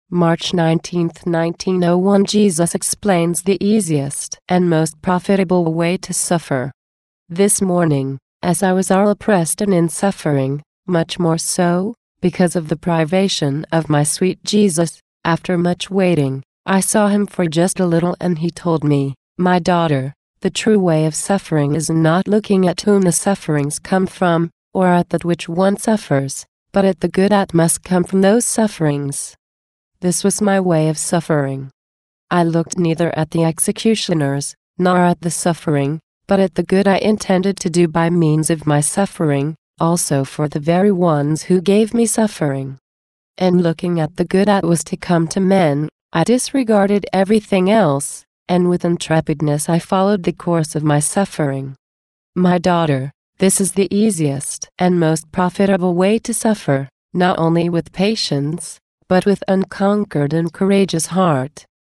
March 19, 1901. Jesus explains the easiest and most profitable way to suffer. This morning, as I was all oppressed and in suffering, much more so, because of the privation of my sweet Jesus, after much waiting, I saw him for just a little, and he told me, "My daughter, the true way of suffering is not looking at whom the sufferings come from, or at that which one suffers, but at the good that must come from those sufferings." This was my way of suffering. I looked neither at the executioners, nor at the suffering, but at the good I intended to do by means of my suffering, also for the very ones who gave me suffering. And looking at the good that was to come to men, I disregarded everything else, and with intrepidness I followed the course of my suffering. My daughter, this is the easiest and most profitable way to suffer, not only with patience, but with unconquered and courageous heart.